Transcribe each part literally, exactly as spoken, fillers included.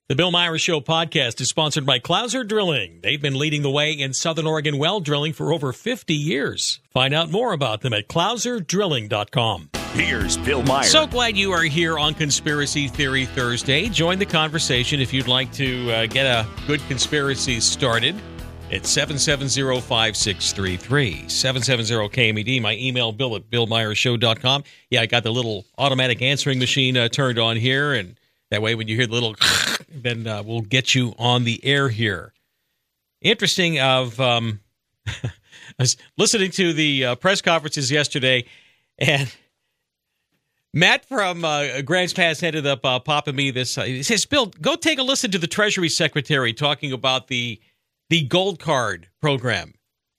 The Bill Myers Show podcast is sponsored by Clouser Drilling. They've been leading the way in Southern Oregon well drilling for over fifty years. Find out more about them at clouser drilling dot com. Here's Bill Myers. So glad you are here on Conspiracy Theory Thursday. Join the conversation if you'd like to uh, get a good conspiracy started. It's seven seven zero, five six three three, seven seven zero K M E D. My email, bill at bill myers show dot com. Yeah, I got the little automatic answering machine uh, turned on here, and that way when you hear the little then uh, we'll get you on the air here. Interesting of um, I was listening to the uh, press conferences yesterday, and Matt from uh, Grants Pass ended up uh, popping me this. Uh, he says, Bill, go take a listen to the Treasury Secretary talking about the the Gold Card program.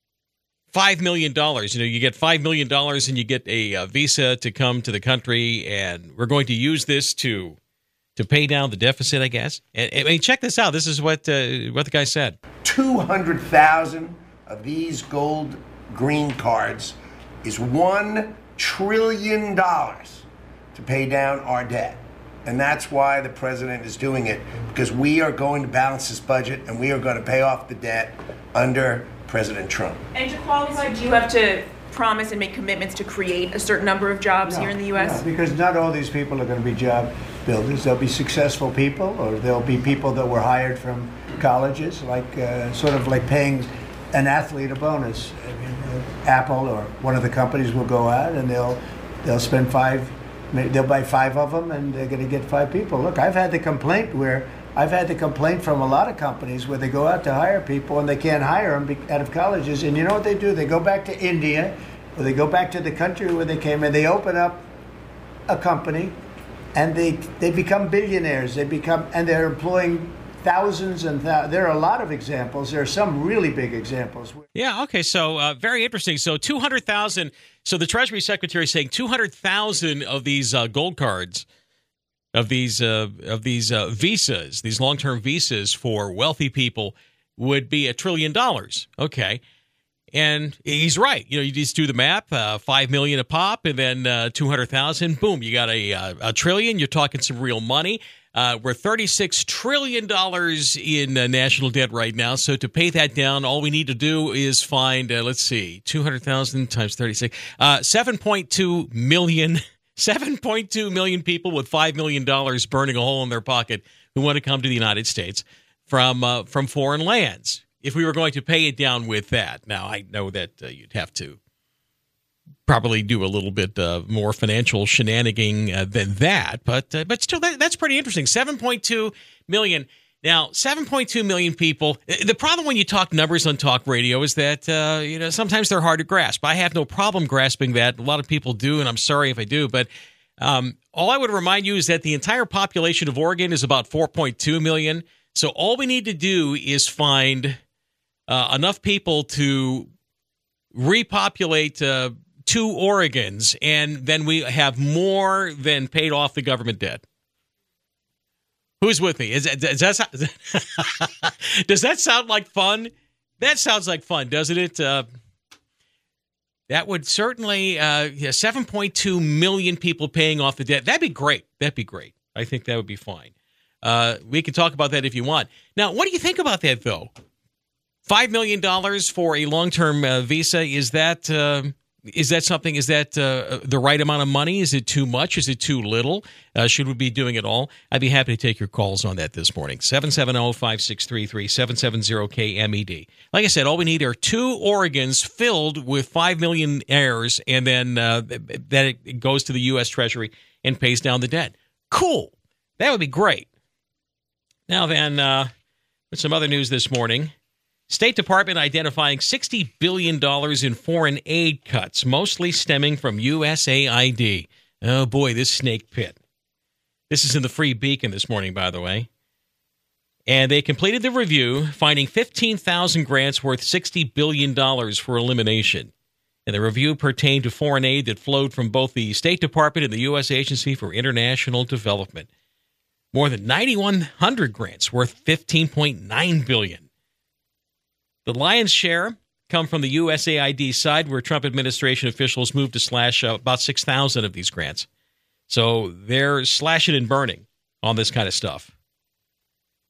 five million dollars. You know, you get five million dollars and you get a uh, visa to come to the country, and we're going to use this to to pay down the deficit, I guess. And, I mean, check this out. This is what uh, what the guy said. two hundred thousand of these gold green cards is one trillion dollars to pay down our debt. And that's why the president is doing it, because we are going to balance this budget and we are going to pay off the debt under President Trump. And to qualify, do you have to promise and make commitments to create a certain number of jobs no, here in the U S? No, because not all these people are going to be job builders. There'll be successful people, or there'll be people that were hired from colleges, like uh, sort of like paying an athlete a bonus. I mean, uh, Apple or one of the companies will go out and they'll they'll spend five, they'll buy five of them, and they're going to get five people. Look, I've had the complaint where I've had the complaint from a lot of companies where they go out to hire people and they can't hire them out of colleges. And you know what they do? They go back to India, or they go back to the country where they came, and they open up a company, and they they become billionaires. They become, and they're employing thousands and thousands. There are a lot of examples. There are some really big examples. Yeah, okay, so uh, very interesting. So two hundred thousand, so the Treasury Secretary is saying two hundred thousand of these uh, gold cards, of these uh, of these uh, visas, these long-term visas for wealthy people would be a trillion dollars. Okay. And he's right. You know, you just do the math, uh, five million a pop, and then uh, two hundred thousand. Boom, you got a, uh, a trillion. You're talking some real money. Uh, we're thirty-six trillion dollars in uh, national debt right now. So to pay that down, all we need to do is find, uh, let's see, two hundred thousand times thirty-six, uh, seven point two million, seven point two million people with five million dollars burning a hole in their pocket who want to come to the United States from uh, from foreign lands. If we were going to pay it down with that. Now, I know that uh, you'd have to probably do a little bit uh, more financial shenanigan uh, than that, but uh, but still, that, that's pretty interesting. seven point two million. Now, seven point two million people. The problem when you talk numbers on talk radio is that uh, you know sometimes they're hard to grasp. I have no problem grasping that. A lot of people do, and I'm sorry if I do, but um, all I would remind you is that the entire population of Oregon is about four point two million. So all we need to do is find Uh, enough people to repopulate uh, two Oregons, and then we have more than paid off the government debt. Who's with me? Is, is that, does that sound like fun? That sounds like fun, doesn't it? Uh, that would certainly, uh, yeah, seven point two million people paying off the debt. That'd be great. That'd be great. I think that would be fine. Uh, we can talk about that if you want. Now, what do you think about that, though? Five million dollars for a long-term uh, visa, is that uh, is that something? Is that uh, the right amount of money? Is it too much? Is it too little? Uh, should we be doing it all? I'd be happy to take your calls on that this morning. seven seven zero, five six three three, seven seven zero K M E D. Like I said, all we need are two Oregons filled with five million heirs, and then uh, that it goes to the U S Treasury and pays down the debt. Cool. That would be great. Now then, uh, with some other news this morning. State Department identifying sixty billion dollars in foreign aid cuts, mostly stemming from U S A I D. Oh, boy, this snake pit. This is in the Free Beacon this morning, by the way. And they completed the review, finding fifteen thousand grants worth sixty billion dollars for elimination. And the review pertained to foreign aid that flowed from both the State Department and the U S Agency for International Development. More than nine thousand one hundred grants worth fifteen point nine billion dollars. The lion's share come from the U S A I D side, where Trump administration officials moved to slash uh, about six thousand of these grants. So they're slashing and burning on this kind of stuff.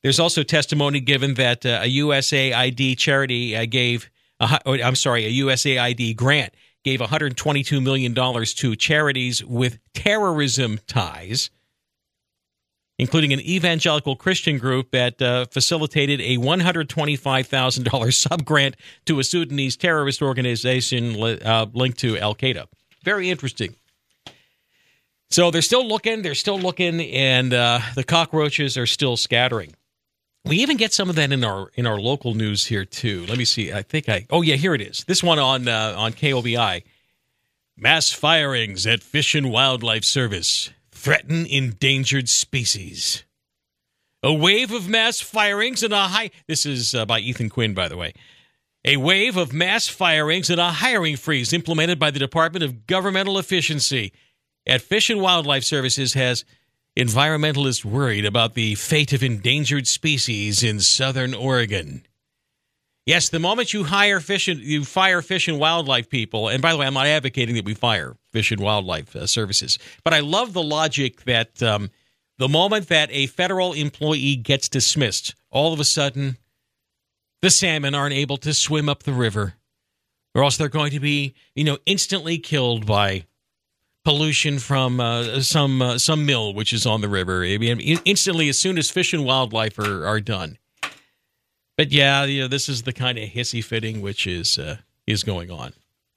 There's also testimony given that uh, a U S A I D charity uh, gave, a, I'm sorry, a U S A I D grant gave one hundred twenty-two million dollars to charities with terrorism ties, including an evangelical Christian group that uh, facilitated a one hundred twenty-five thousand dollars sub-grant to a Sudanese terrorist organization li- uh, linked to Al-Qaeda. Very interesting. So they're still looking, they're still looking, and uh, the cockroaches are still scattering. We even get some of that in our in our local news here, too. Let me see. I think I... Oh, yeah, here it is. This one on uh, on K O B I. Mass firings at Fish and Wildlife Service threaten endangered species. A wave of mass firings and a high... This is uh, by Ethan Quinn, by the way. A wave of mass firings and a hiring freeze implemented by the Department of Governmental Efficiency at Fish and Wildlife Services has environmentalists worried about the fate of endangered species in southern Oregon. Yes, the moment you hire fish and you fire fish and wildlife people, and by the way, I'm not advocating that we fire fish and wildlife uh, services, but I love the logic that um, the moment that a federal employee gets dismissed, all of a sudden the salmon aren't able to swim up the river, or else they're going to be, you know, instantly killed by pollution from uh, some uh, some mill which is on the river. I mean, instantly, as soon as fish and wildlife are, are done. But yeah, you know, this is the kind of hissy fitting which is uh, is going on.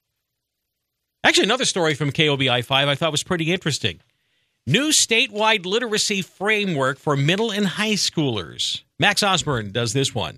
Actually, another story from K O B I five I thought was pretty interesting. New statewide literacy framework for middle and high schoolers. Max Osborne does this one.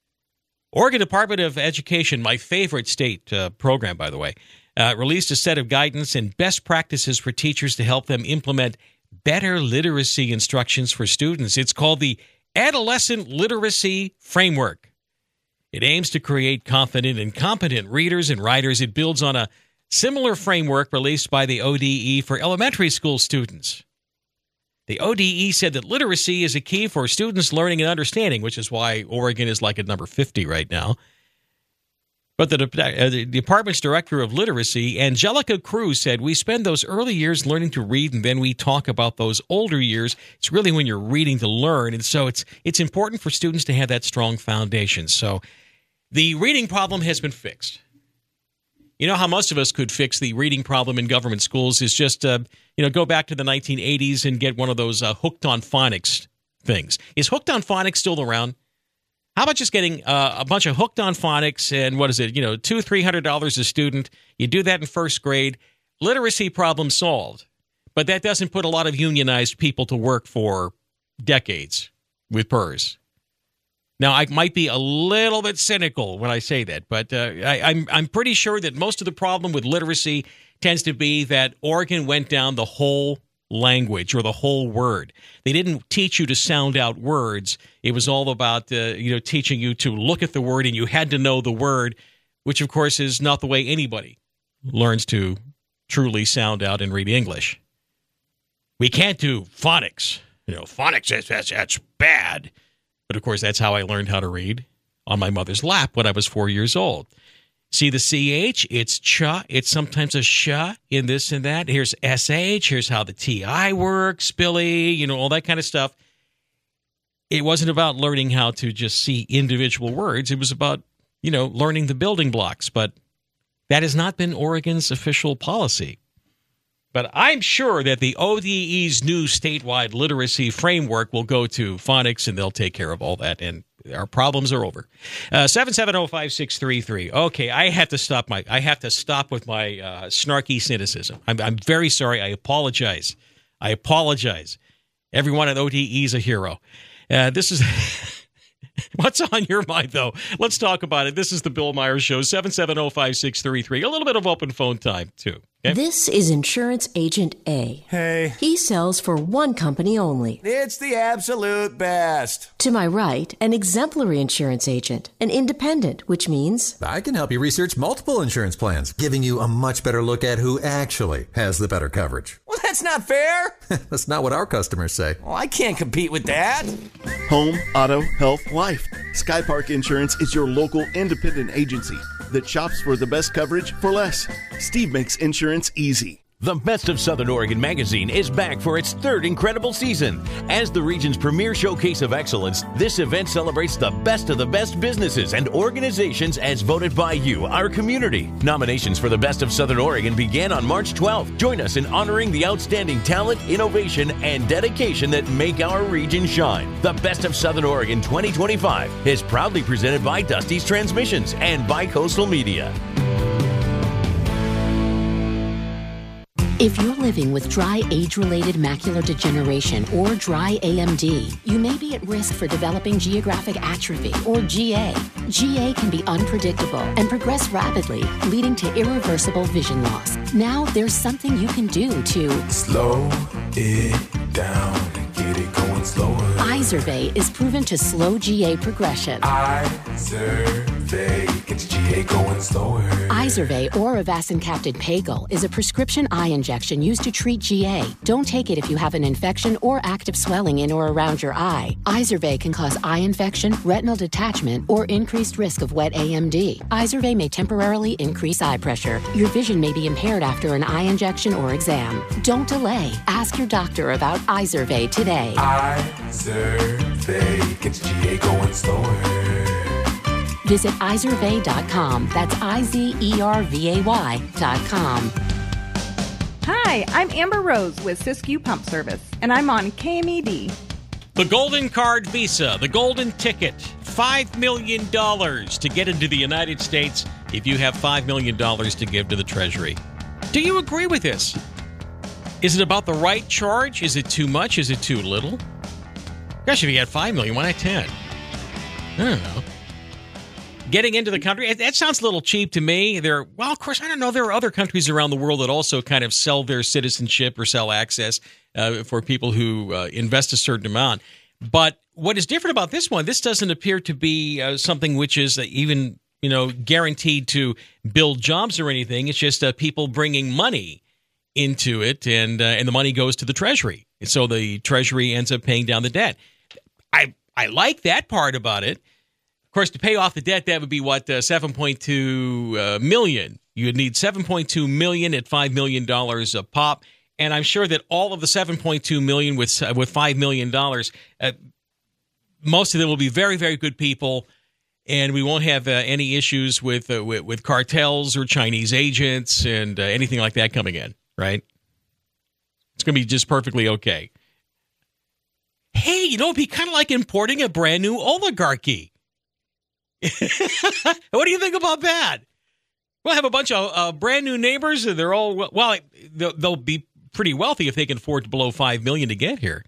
Oregon Department of Education, my favorite state uh, program, by the way, Uh, released a set of guidance and best practices for teachers to help them implement better literacy instructions for students. It's called the Adolescent Literacy Framework. It aims to create confident and competent readers and writers. It builds on a similar framework released by the O D E for elementary school students. The O D E said that literacy is a key for students' learning and understanding, which is why Oregon is like at number fifty right now. But the, uh, the department's director of literacy, Angelica Cruz, said, we spend those early years learning to read, and then we talk about those older years. It's really when you're reading to learn. And so it's it's important for students to have that strong foundation. So the reading problem has been fixed. You know how most of us could fix the reading problem in government schools is just, uh, you know, go back to the nineteen eighties and get one of those uh, hooked on phonics things. Is hooked on phonics still around? How about just getting uh, a bunch of hooked on phonics and what is it, you know, two, three hundred dollars a student? You do that in first grade, literacy problem solved. But that doesn't put a lot of unionized people to work for decades with P E R S. Now, I might be a little bit cynical when I say that, but uh, I, I'm I'm pretty sure that most of the problem with literacy tends to be that Oregon went down the whole language or the whole word. They didn't teach you to sound out words. It was all about uh, you know teaching you to look at the word, and you had to know the word, which of course is not the way anybody learns to truly sound out and read English. We can't do phonics. You know, phonics that's that's, that's bad. But of course, that's how I learned how to read on my mother's lap when I was four years old. See the C H, it's cha, it's sometimes a sh in this and that. Here's S H, here's how the T I works, Billy, you know, all that kind of stuff. It wasn't about learning how to just see individual words. It was about, you know, learning the building blocks. But that has not been Oregon's official policy. But I'm sure that the O D E's new statewide literacy framework will go to phonics, and they'll take care of all that, and our problems are over. Uh, seven seven zero, five six three three. Okay, I have to stop my. I have to stop with my uh, snarky cynicism. I'm, I'm very sorry. I apologize. I apologize. Everyone at O D E is a hero. Uh, this is. What's on your mind, though? Let's talk about it. This is the Bill Myers Show, seven seven zero, five six three three. A little bit of open phone time, too. Okay? This is Insurance Agent A. Hey. He sells for one company only. It's the absolute best. To my right, an exemplary insurance agent, an independent, which means I can help you research multiple insurance plans, giving you a much better look at who actually has the better coverage. Well, that's not fair. That's not what our customers say. Well, I can't compete with that. Home, auto, health, life. Sky Park Insurance is your local independent agency that shops for the best coverage for less. Steve makes insurance easy. The Best of Southern Oregon magazine is back for its third incredible season. As the region's premier showcase of excellence, this event celebrates the best of the best businesses and organizations as voted by you, our community. Nominations for the Best of Southern Oregon began on March twelfth. Join us in honoring the outstanding talent, innovation, and dedication that make our region shine. The Best of Southern Oregon twenty twenty-five is proudly presented by Dusty's Transmissions and by Coastal Media. If you're living with dry age-related macular degeneration or dry A M D, you may be at risk for developing geographic atrophy or G A. G A can be unpredictable and progress rapidly, leading to irreversible vision loss. Now there's something you can do to slow it down and get it going slower. Izervay is proven to slow G A progression. Izervay gets G A going slower. Izervay or avacincaptad pagel is a prescription eye injection used to treat G A. Don't take it if you have an infection or active swelling in or around your eye. Izervay can cause eye infection, retinal detachment, or increased risk of wet A M D. Izervay may temporarily increase eye pressure. Your vision may be impaired after an eye injection or exam. Don't delay. Ask your doctor about Izervay today. Izervay gets G A going slower. Visit Izervay dot com. That's I Z E R V A Y dot com. Hi, I'm Amber Rose with Siskiyou Pump Service, and I'm on K M E D. The Golden Card Visa, the Golden Ticket, five million dollars to get into the United States if you have five million dollars to give to the Treasury. Do you agree with this? Is it about the right charge? Is it too much? Is it too little? Gosh, if you had five million dollars, why not ten? I don't know. Getting into the country, that sounds a little cheap to me. There, well, of course, I don't know. There are other countries around the world that also kind of sell their citizenship or sell access uh, for people who uh, invest a certain amount. But what is different about this one, this doesn't appear to be uh, something which is even, you know, guaranteed to build jobs or anything. It's just uh, people bringing money into it, and uh, and the money goes to the Treasury. And so the Treasury ends up paying down the debt. I I like that part about it. Of course, to pay off the debt, that would be what uh, seven point two uh, million. You would need seven point two million at five million dollars a pop, and I'm sure that all of the seven point two million with uh, with five million dollars, uh, most of them will be very, very good people, and we won't have uh, any issues with, uh, with with cartels or Chinese agents and uh, anything like that coming in. Right? It's going to be just perfectly okay. Hey, you know, it'd be kind of like importing a brand new oligarchy. What do you think about that? We'll have a bunch of uh, brand new neighbors, and they're all well. They'll, they'll be pretty wealthy if they can afford to blow five million to get here.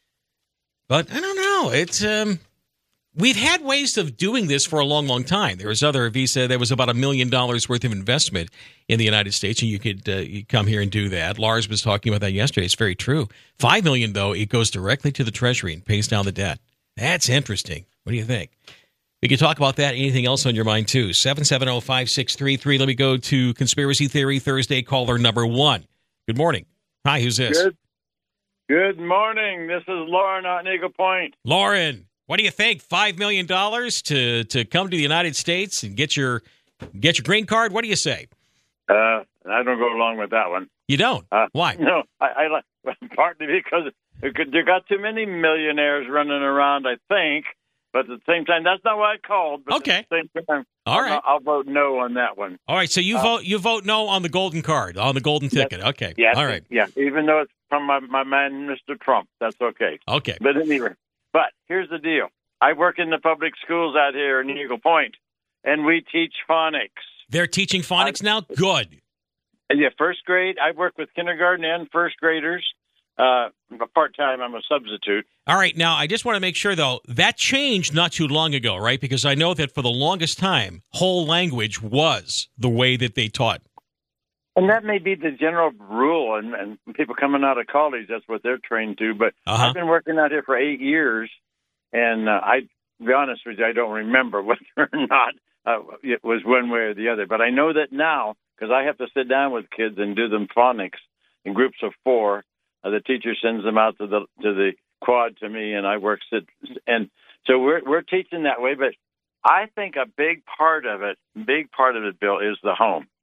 But I don't know. It's um, we've had ways of doing this for a long, long time. There was other visa. There was about a million dollars worth of investment in the United States, and you could uh, you come here and do that. Lars was talking about that yesterday. It's very true. Five million though, it goes directly to the Treasury and pays down the debt. That's interesting. What do you think? We can talk about that. Anything else on your mind, too? seven seven zero, five six three three. Let me go to Conspiracy Theory Thursday, caller number one. Good morning. Hi, who's this? Good, Good morning. This is Lauren out in Eagle Point. Lauren, what do you think? five million dollars to, to come to the United States and get your get your green card? What do you say? Uh, I don't go along with that one. You don't? Uh, Why? No, I, I like partly because you got too many millionaires running around, I think. But at the same time, that's not what I called. But okay. At the same time, all right. I'll, I'll vote no on that one. All right. So you uh, vote you vote no on the golden card, on the golden ticket. Yes, okay. Yes, all right. Yeah. Even though it's from my, my man, Mister Trump, that's okay. Okay. But anyway, but here's the deal. I work in the public schools out here in Eagle Point, and we teach phonics. They're teaching phonics I, now? Good. Yeah, first grade. I work with kindergarten and first graders. Uh, part-time, I'm a substitute. All right. Now, I just want to make sure, though, that changed not too long ago, right? Because I know that for the longest time, whole language was the way that they taught. And that may be the general rule, and, and people coming out of college, that's what they're trained to. But uh-huh. I've been working out here for eight years, and uh, I, to be honest with you, I don't remember whether or not uh, it was one way or the other. But I know that now, because I have to sit down with kids and do them phonics in groups of four. Uh, the teacher sends them out to the to the quad to me, and I work sit, and so we're we're teaching that way. But I think a big part of it, big part of it, Bill, is the home.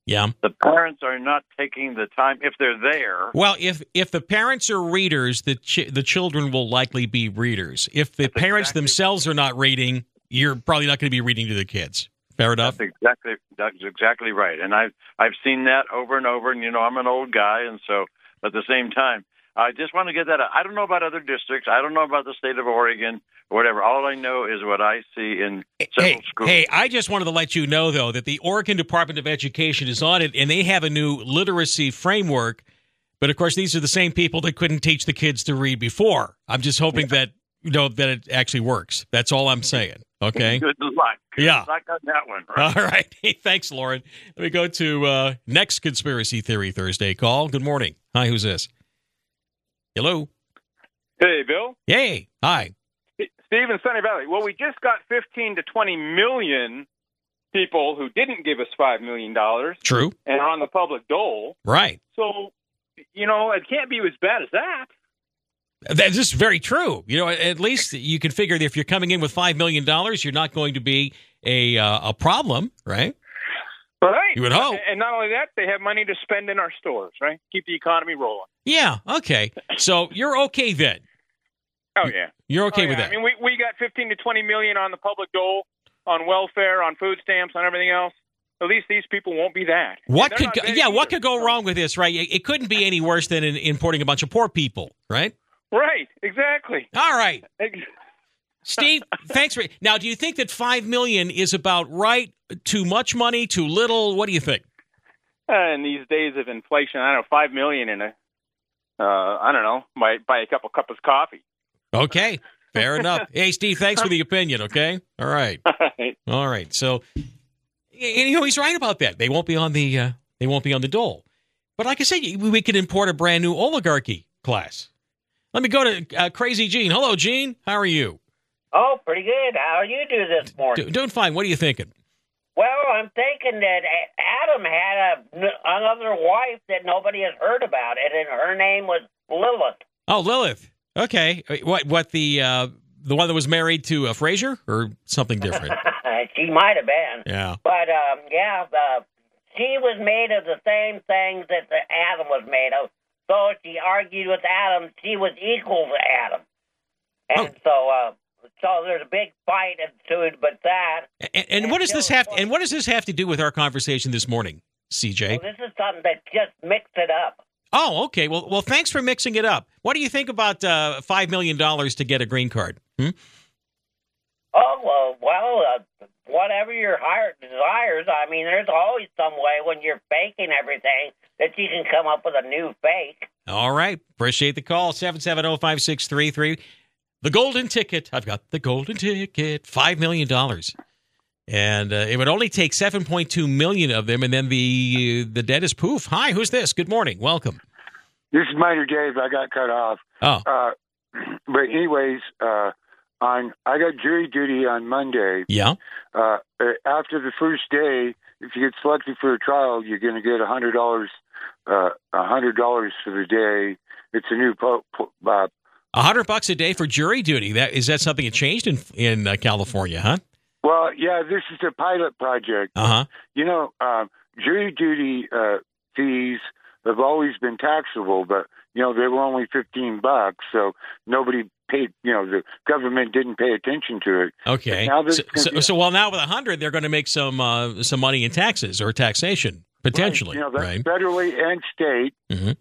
Yeah. The parents are not taking the time, if they're there. Well, if if the parents are readers, the ch- the children will likely be readers. If the That's parents exactly themselves are not reading, you're probably not going to be reading to the kids. Fair enough? That's exactly that's exactly right. And I've I've seen that over and over. And you know, I'm an old guy, and so at the same time, I just want to get that out. I don't know about other districts. I don't know about the state of Oregon or whatever. All I know is what I see in several Hey, schools. hey, I just wanted to let you know, though, that the Oregon Department of Education is on it, and they have a new literacy framework. But, of course, these are the same people that couldn't teach the kids to read before. I'm just hoping yeah. that, you know, that it actually works. That's all I'm saying, okay? Good luck. Good yeah. luck on that one. Right? All right. Hey, thanks, Lauren. Let me go to uh, next Conspiracy Theory Thursday call. Good morning. Hi, who's this? Hello. Hey, Bill. Hey. Hi. Steve in Sunny Valley. Well, we just got fifteen to twenty million people who didn't give us five million dollars. True. And are on the public dole. Right. So, you know, it can't be as bad as that. That's just very true. You know, at least you can figure that if you're coming in with five million dollars, you're not going to be a uh, a problem, right? Right. You would hope. And not only that, they have money to spend in our stores, right? Keep the economy rolling. Yeah, okay. So you're okay then. Oh, yeah. You're okay oh, with yeah. that. I mean, we, we got fifteen to twenty million on the public dole, on welfare, on food stamps, on everything else. At least these people won't be that. What could go, yeah, either. what could go wrong with this, right? It, it couldn't be any worse than in, importing a bunch of poor people, right? Right, exactly. All right. Steve, thanks for now. Do you think that five million is about right? Too much money? Too little? What do you think? Uh, in these days of inflation, I don't know, five million in a, uh, I don't know, might buy a couple cups of coffee. Okay, fair enough. Hey, Steve, thanks for the opinion. Okay, all right, all right. All right. So, and, you know, he's right about that. They won't be on the uh, they won't be on the dole. But like I said, we could import a brand new oligarchy class. Let me go to uh, Crazy Gene. Hello, Gene. How are you? Oh, pretty good. How are you do this morning? Do, doing fine. What are you thinking? Well, I'm thinking that Adam had a, another wife that nobody has heard about it, and her name was Lilith. Oh, Lilith. Okay. What? What the uh, the one that was married to uh, Frasier, or something different? She might have been. Yeah. But um, yeah, uh, she was made of the same things that the Adam was made of. So she argued with Adam. She was equal to Adam, and oh. so. Uh, So there's a big fight ensued, but that. And, and, and what does this have? To, and what does this have to do with our conversation this morning, C J? Well, this is something that just mixed it up. Oh, okay. Well, well, thanks for mixing it up. What do you think about uh, five million dollars to get a green card? Hmm? Oh well, well, uh, whatever your heart desires. I mean, there's always some way when you're faking everything that you can come up with a new fake. All right. Appreciate the call. seven seven zero, five six three three. The golden ticket. I've got the golden ticket. five million dollars. And uh, it would only take seven point two million of them, and then the uh, the debt is poof. Hi, who's this? Good morning. Welcome. This is Minor Dave. I got cut off. Oh. Uh, but anyways, uh, on I got jury duty on Monday. Yeah. Uh, after the first day, if you get selected for a trial, you're going to get one hundred dollars uh, one hundred dollars for the day. It's a new po- po- uh, A hundred bucks a day for jury duty. That is that something that changed in in uh, California, huh? Well, yeah, this is a pilot project. Uh huh. You know, um, jury duty uh, fees have always been taxable, but you know they were only fifteen bucks, so nobody paid. You know, the government didn't pay attention to it. Okay. Now so, so, so, well, now with a hundred, they're going to make some uh, some money in taxes or taxation potentially, right? You know, that's right? Federally and state. Mm-hmm.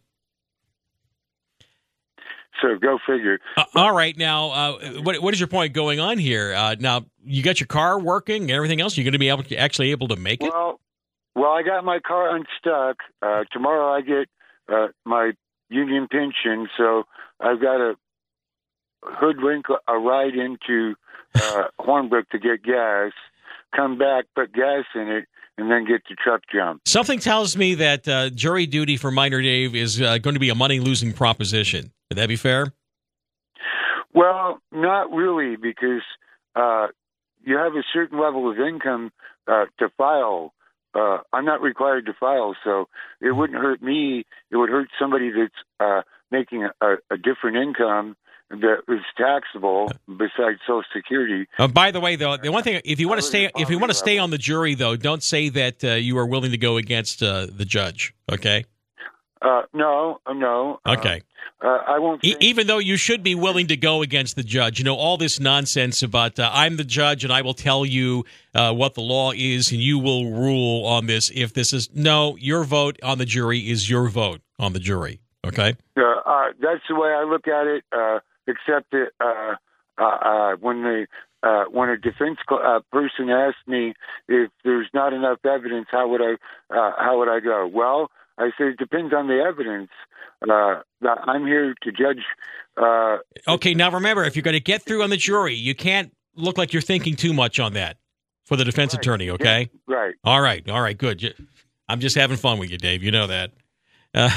So go figure. Uh, all right. Now, uh, what what is your point going on here? Uh, now, you got your car working and everything else. You're going to be able to actually able to make it? Well, well, I got my car unstuck. Uh, tomorrow I get uh, my union pension, so I've got to hoodwink a ride into uh, Hornbrook to get gas, come back, put gas in it, and then get the truck jump. Something tells me that uh, jury duty for Minor Dave is uh, going to be a money-losing proposition. Would that be fair? Well, not really, because uh, you have a certain level of income uh, to file. Uh, I'm not required to file, so it wouldn't hurt me. It would hurt somebody that's uh, making a, a different income, that is taxable besides Social Security. Uh, by the way, though, the one thing, if you want to stay, if you want to stay on the jury, though, don't say that uh, you are willing to go against uh, the judge. Okay. Uh, no, no. Okay. Uh, uh, I won't. E- even though you should be willing to go against the judge, you know, all this nonsense about uh, I'm the judge and I will tell you uh, what the law is and you will rule on this if this is no. Your vote on the jury is your vote on the jury. Okay. Uh, uh, that's the way I look at it. Uh, except that uh, uh, uh, when the uh, when a defense uh, person asks me if there's not enough evidence, how would I uh, how would I go? Well, I say it depends on the evidence. Uh, I'm here to judge. Uh, okay, now remember, if you're going to get through on the jury, you can't look like you're thinking too much on that for the defense right. attorney. Okay. Yeah, right. All right. All right. Good. I'm just having fun with you, Dave. You know that. Uh,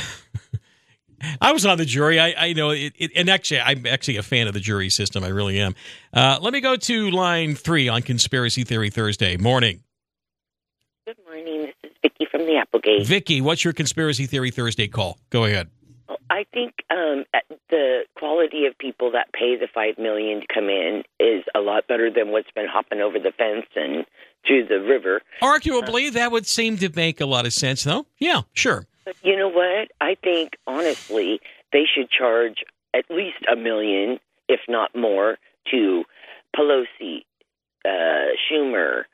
I was on the jury. I, I know it, it, and actually, I'm actually a fan of the jury system. I really am. Uh, let me go to line three on Conspiracy Theory Thursday. Morning. Good morning. This is Vicki from the Applegate. Vicki, what's your Conspiracy Theory Thursday call? Go ahead. I think um, the quality of people that pay the five million dollars to come in is a lot better than what's been hopping over the fence and through the river. Arguably, uh, that would seem to make a lot of sense, though. Yeah, sure. But you know what? I think, honestly, they should charge at least a million, if not more, to Pelosi, uh, Schumer,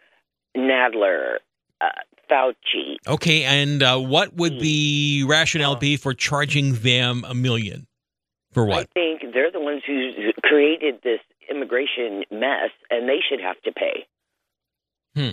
Nadler, uh, Fauci. Okay, and uh, what would the rationale be for charging them a million? For what? I think they're the ones who created this immigration mess, and they should have to pay. Hmm.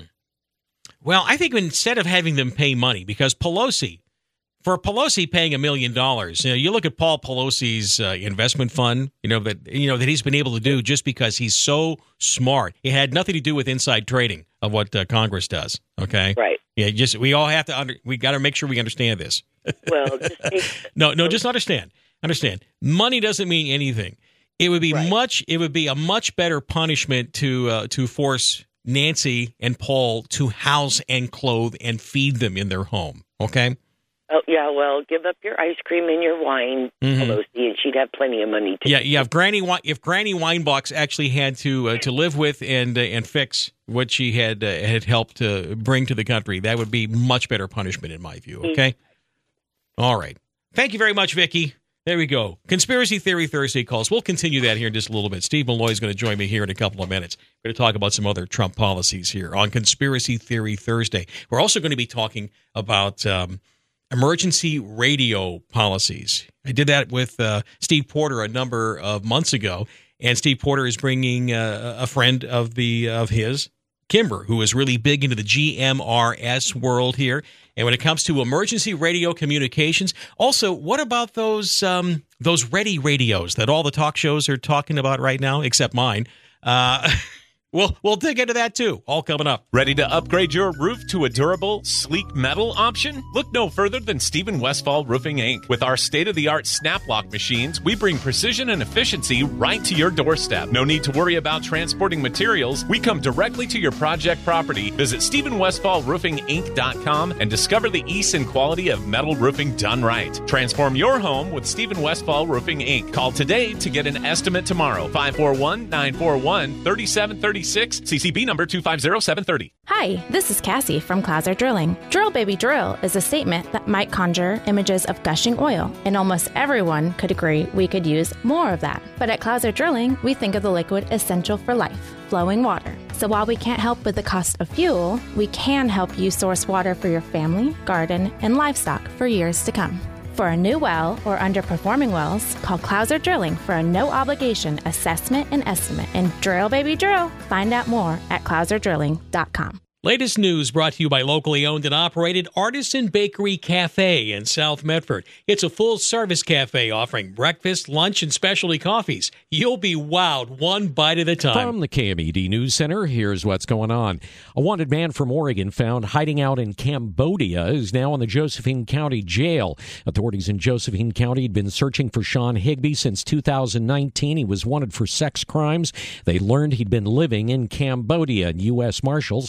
Well, I think instead of having them pay money, because Pelosi, for Pelosi paying a million dollars, you know, you look at Paul Pelosi's uh, investment fund, you know that you know that he's been able to do just because he's so smart. It had nothing to do with inside trading of what uh, Congress does. Okay, right? Yeah, just we all have to under, we got to make sure we understand this. Well, just take, no, no, just understand. Understand. Money doesn't mean anything. It would be right. much. It would be a much better punishment to uh, to force Nancy and Paul to house and clothe and feed them in their home. Okay. Oh yeah, well, give up your ice cream and your wine, mm-hmm. Pelosi, and she'd have plenty of money to. Yeah, yeah. If Granny, if Granny Weinbach actually had to uh, to live with and uh, and fix what she had uh, had helped uh, bring to the country, that would be much better punishment in my view. Okay. Mm-hmm. All right. Thank you very much, Vicki. There we go. Conspiracy Theory Thursday calls. We'll continue that here in just a little bit. Steve Malloy is going to join me here in a couple of minutes. We're going to talk about some other Trump policies here on Conspiracy Theory Thursday. We're also going to be talking about um, emergency radio policies. I did that with uh, Steve Porter a number of months ago, and Steve Porter is bringing uh, a friend of the of his, Kimber, who is really big into the G M R S world here. And when it comes to emergency radio communications, also, what about those um, those ready radios that all the talk shows are talking about right now, except mine? Uh, we'll we'll dig into that too. All coming up. Ready to upgrade your roof to a durable, sleek metal option? Look no further than Stephen Westfall Roofing Incorporated. With our state-of-the-art snap lock machines, we bring precision and efficiency right to your doorstep. No need to worry about transporting materials. We come directly to your project property. Visit Stephen Westfall Roofing Inc dot com and discover the ease and quality of metal roofing done right. Transform your home with Stephen Westfall Roofing Incorporated. Call today to get an estimate tomorrow. five four one, nine four one, three seven three six. C C B number two five zero seven three zero. Hi, this is Cassie from Clouser Drilling. Drill Baby Drill is a statement that might conjure images of gushing oil, and almost everyone could agree we could use more of that. But at Clouser Drilling, we think of the liquid essential for life, flowing water. So while we can't help with the cost of fuel, we can help you source water for your family, garden, and livestock for years to come. For a new well or underperforming wells, call Clouser Drilling for a no-obligation assessment and estimate. And drill, baby, drill. Find out more at clouser drilling dot com. Latest news brought to you by locally owned and operated Artisan Bakery Cafe in South Medford. It's a full-service cafe offering breakfast, lunch, and specialty coffees. You'll be wowed one bite at a time. From the K M E D News Center, here's what's going on. A wanted man from Oregon found hiding out in Cambodia is now in the Josephine County Jail. Authorities in Josephine County had been searching for Sean Higby since two thousand nineteen. He was wanted for sex crimes. They learned he'd been living in Cambodia, and U S Marshals helped take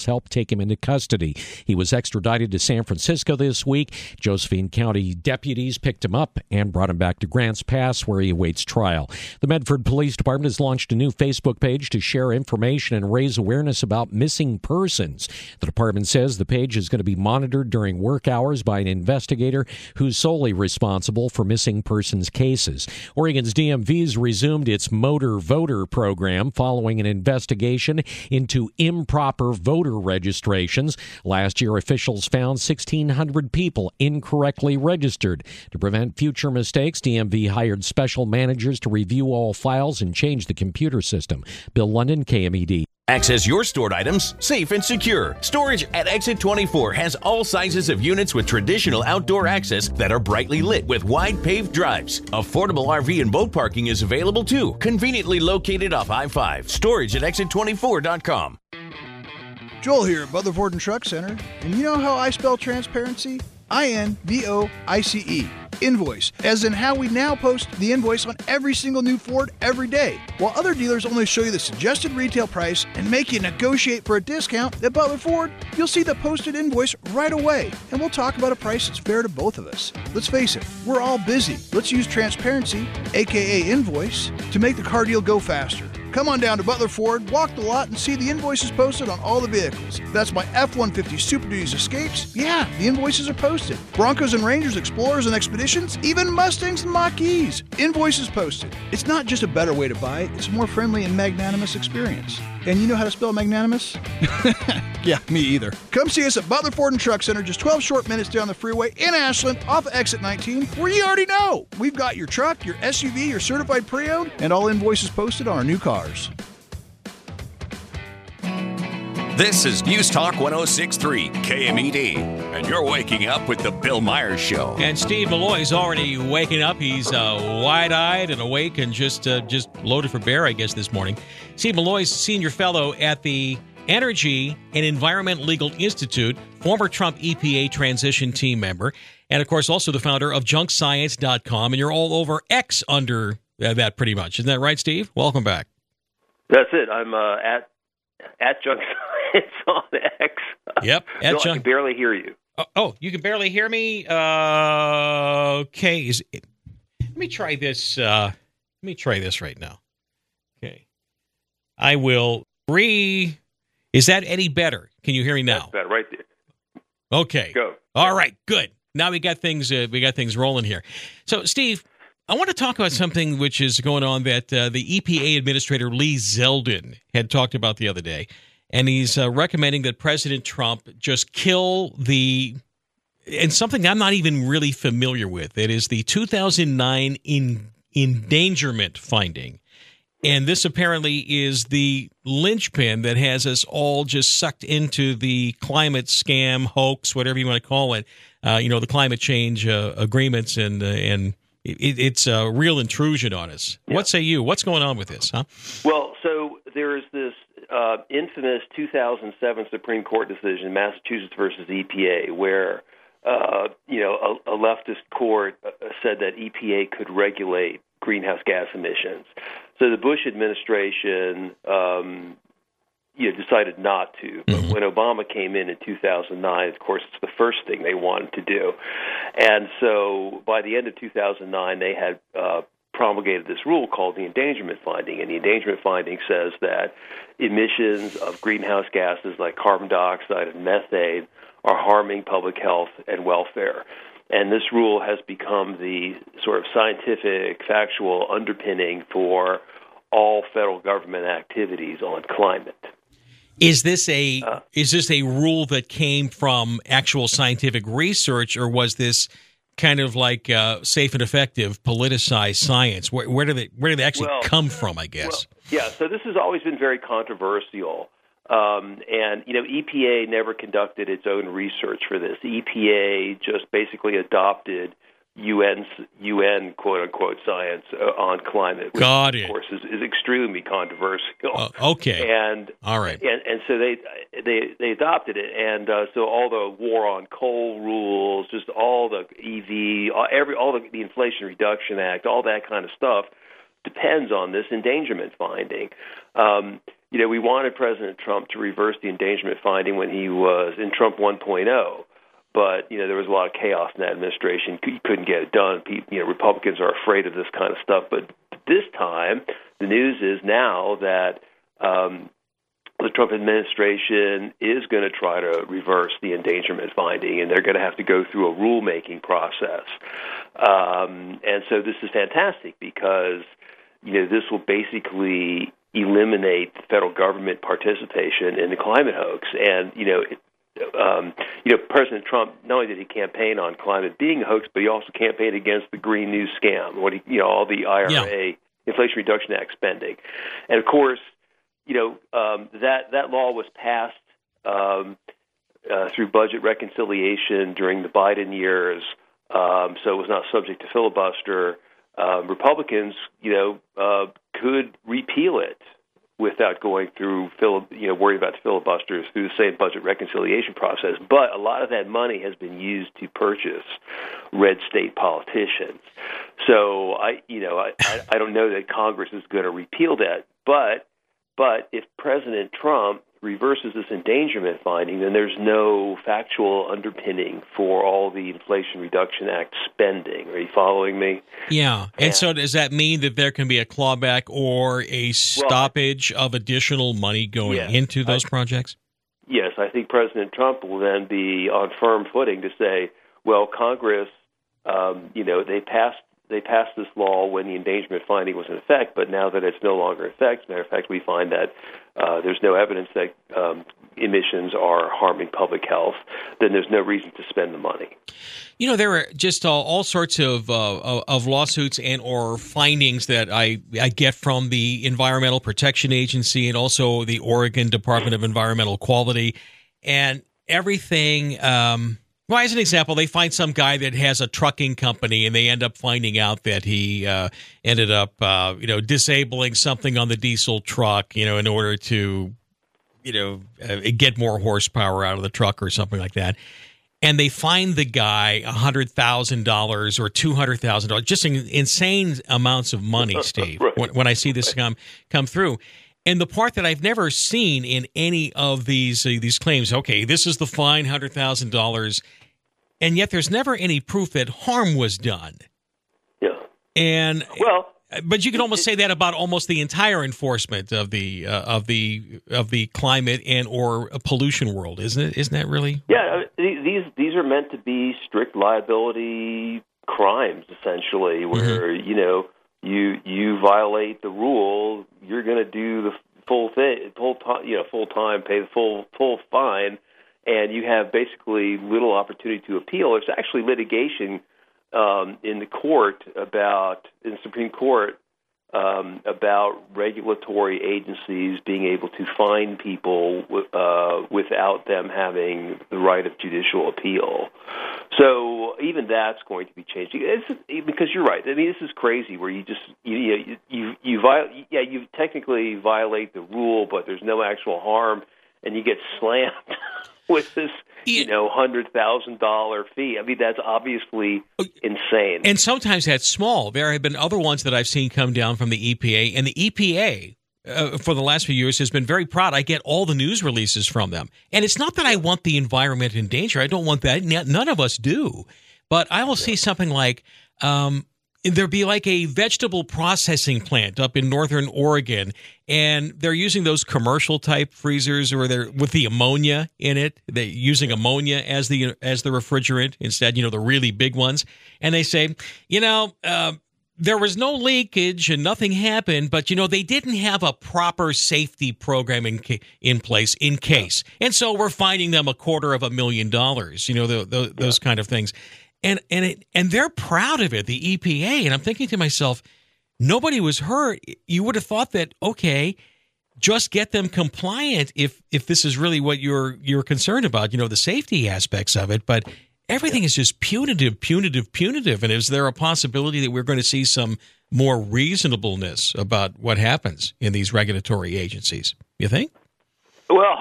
take him into custody. He was extradited to San Francisco this week. Josephine County deputies picked him up and brought him back to Grants Pass, where he awaits trial. The Medford Police Department has launched a new Facebook page to share information and raise awareness about missing persons. The department says the page is going to be monitored during work hours by an investigator who's solely responsible for missing persons cases. Oregon's D M V's resumed its Motor Voter program following an investigation into improper voter registrations. Last year, officials found sixteen hundred people incorrectly registered. To prevent future mistakes, D M V hired special managers to review all files and change the computer system. Bill London, K M E D. Access your stored items safe and secure. Storage at Exit twenty-four has all sizes of units with traditional outdoor access that are brightly lit with wide paved drives. Affordable R V and boat parking is available too, conveniently located off I five. Storage at exit twenty-four dot com. Joel here at Butler Ford and Truck Center, and you know how I spell transparency? I N V O I C E. Invoice, as in how we now post the invoice on every single new Ford every day. While other dealers only show you the suggested retail price and make you negotiate for a discount, at Butler Ford, you'll see the posted invoice right away, and we'll talk about a price that's fair to both of us. Let's face it, we're all busy. Let's use transparency, aka invoice, to make the car deal go faster. Come on down to Butler Ford, walk the lot, and see the invoices posted on all the vehicles. That's my F one fifty Super Duties Escapes. Yeah, the invoices are posted. Broncos and Rangers, Explorers and Expeditions, even Mustangs and Mach-E's. Invoices posted. It's not just a better way to buy, it's a more friendly and magnanimous experience. And you know how to spell magnanimous? Yeah, me either. Come see us at Butler Ford and Truck Center, just twelve short minutes down the freeway in Ashland, off of Exit nineteen, where you already know. We've got your truck, your S U V, your certified pre-owned, and all invoices posted on our new cars. This is News Talk one oh six point three K M E D, and you're waking up with the Bill Myers Show. And Steve Malloy's already waking up. He's uh, wide-eyed and awake and just uh, just loaded for bear, I guess, this morning. Steve Malloy's senior fellow at the Energy and Environment Legal Institute, former Trump E P A transition team member, and, of course, also the founder of junk science dot com. And you're all over X under uh, that pretty much. Isn't that right, Steve? Welcome back. That's it. I'm uh, at at Junk Science on X. Yep. At no, Junk- I can barely hear you. Oh, oh, you can barely hear me? Uh, okay. Is it, let me try this. Uh, let me try this right now. Okay. I will re... Is that any better? Can you hear me now? That's better, right there. Okay. Go. All right. Good. Now we got things. Uh, we got things rolling here. So, Steve, I want to talk about something which is going on that uh, the E P A Administrator Lee Zeldin had talked about the other day, and he's uh, recommending that President Trump just kill the and something I'm not even really familiar with. It is the two thousand nine in, endangerment finding. And this apparently is the linchpin that has us all just sucked into the climate scam, hoax, whatever you want to call it. Uh, you know, the climate change uh, agreements, and uh, and it, it's a real intrusion on us. Yeah. What say you? What's going on with this? Huh? Well, so there is this uh, infamous two thousand seven Supreme Court decision, Massachusetts versus E P A, where uh, you know a, a leftist court said that E P A could regulate greenhouse gas emissions. So the Bush administration, um, you know, decided not to. But mm-hmm. when Obama came in in two thousand nine, of course, it's the first thing they wanted to do. And so by the end of two thousand nine, they had uh, promulgated this rule called the endangerment finding. And the endangerment finding says that emissions of greenhouse gases like carbon dioxide and methane are harming public health and welfare. And this rule has become the sort of scientific, factual underpinning for all federal government activities on climate. Is this a uh, is this a rule that came from actual scientific research, or was this kind of like uh, safe and effective politicized science? Where, where did they where did they actually well, come from? I guess. Well, yeah. So this has always been very controversial. Um, and, you know, E P A never conducted its own research for this. E P A just basically adopted U N, U N quote-unquote science uh, on climate, which, Got it. of course, is, is extremely controversial. Uh, okay. And, all right. And, and so they they they adopted it. And uh, so all the war on coal rules, just all the E V, all, every, all the, the Inflation Reduction Act, all that kind of stuff depends on this endangerment finding. Um, you know, we wanted President Trump to reverse the endangerment finding when he was in Trump one point oh. But, you know, there was a lot of chaos in that administration. You couldn't get it done. You know, Republicans are afraid of this kind of stuff. But this time, the news is now that um, the Trump administration is going to try to reverse the endangerment finding, and they're going to have to go through a rulemaking process. Um, and so this is fantastic because, you know, this will basically eliminate federal government participation in the climate hoax. And, you know, it, Um, you know, President Trump, not only did he campaign on climate being a hoax, but he also campaigned against the Green New Scam, what he, you know, all the I R A, yeah. Inflation Reduction Act spending. And, of course, you know, um, that, that law was passed um, uh, through budget reconciliation during the Biden years, um, so it was not subject to filibuster. Uh, Republicans, you know, uh, could repeal it without going through, you know, worrying about the filibusters through the same budget reconciliation process. But a lot of that money has been used to purchase red state politicians. So I, you know, I, I don't know that Congress is going to repeal that. But, but if President Trump reverses this endangerment finding, then there's no factual underpinning for all the Inflation Reduction Act spending. Are you following me? Yeah. And, and so does that mean that there can be a clawback or a stoppage well, of additional money going yes, into those I, projects? Yes. I think President Trump will then be on firm footing to say, well, Congress, um, you know, they passed They passed this law when the endangerment finding was in effect, but now that it's no longer in effect, as a matter of fact, we find that uh, there's no evidence that um, emissions are harming public health, then there's no reason to spend the money. You know, there are just uh, all sorts of uh, of lawsuits and or findings that I, I get from the Environmental Protection Agency and also the Oregon Department of Environmental Quality, and everything um, – well, as an example, they find some guy that has a trucking company, and they end up finding out that he uh, ended up, uh, you know, disabling something on the diesel truck, you know, in order to, you know, uh, get more horsepower out of the truck or something like that. And they find the guy one hundred thousand dollars or two hundred thousand dollars, just in, insane amounts of money, Steve, right. when, when I see this come come through. And the part that I've never seen in any of these uh, these claims, okay, this is the fine, one hundred thousand dollars, and yet there's never any proof that harm was done. Yeah. And well, but you can almost say that about almost the entire enforcement of the uh, of the of the climate and or pollution world, isn't it? Isn't that really? Yeah, these these are meant to be strict liability crimes, essentially, where mm-hmm. you know. You you violate the rule, you're going to do the full thing, full time, you know, full time, pay the full full fine, and you have basically little opportunity to appeal. There's actually litigation um, in the court about in the Supreme Court um, about regulatory agencies being able to fine people uh, without them having the right of judicial appeal. So even that's going to be changing. It's, because you're right. I mean, this is crazy. Where you just you you you, you viol- yeah you technically violate the rule, but there's no actual harm, and you get slammed with this you know hundred thousand dollar fee. I mean, that's obviously insane. And sometimes that's small. There have been other ones that I've seen come down from the E P A, and the E P A. Uh, for the last few years has been very proud. I get all the news releases from them. And it's not that I want the environment in danger. I don't want that. None of us do. But I will see something like um, there'll be like a vegetable processing plant up in northern Oregon, and they're using those commercial type freezers or they're with the ammonia in it. They're using ammonia as the as the refrigerant instead, you know, the really big ones. And they say, you know, uh, there was no leakage and nothing happened, but, you know, they didn't have a proper safety program in, in place in case. And so we're finding them a quarter of a million dollars, you know, the, the, those kind of things. And and it, and they're proud of it, the E P A. And I'm thinking to myself, nobody was hurt. You would have thought that, okay, just get them compliant if if this is really what you're you're concerned about, you know, the safety aspects of it. But everything is just punitive, punitive, punitive. And is there a possibility that we're going to see some more reasonableness about what happens in these regulatory agencies? You think? Well,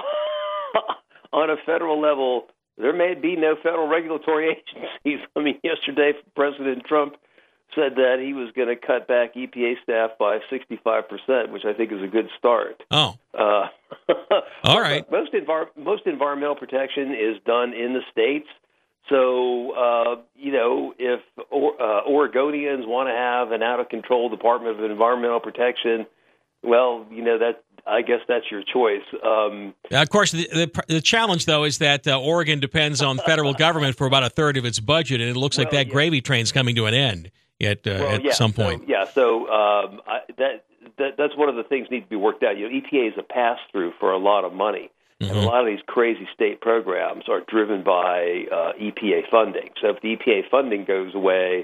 on a federal level, there may be no federal regulatory agencies. I mean, yesterday President Trump said that he was going to cut back E P A staff by sixty-five percent, which I think is a good start. Oh. Uh, All right. Most envir- most environmental protection is done in the states. So, uh, you know, if or, uh, Oregonians want to have an out-of-control Department of Environmental Protection, well, you know, that I guess that's your choice. Um, Uh, of course, the, the the challenge, though, is that uh, Oregon depends on the federal government for about a third of its budget, and it looks like Well, that yeah. gravy train's coming to an end at, uh, well, at yeah, some so- point. yeah, so um, I, that, that that's one of the things that need to be worked out. You know, E P A is a pass-through for a lot of money. And a lot of these crazy state programs are driven by uh, E P A funding. So if the E P A funding goes away,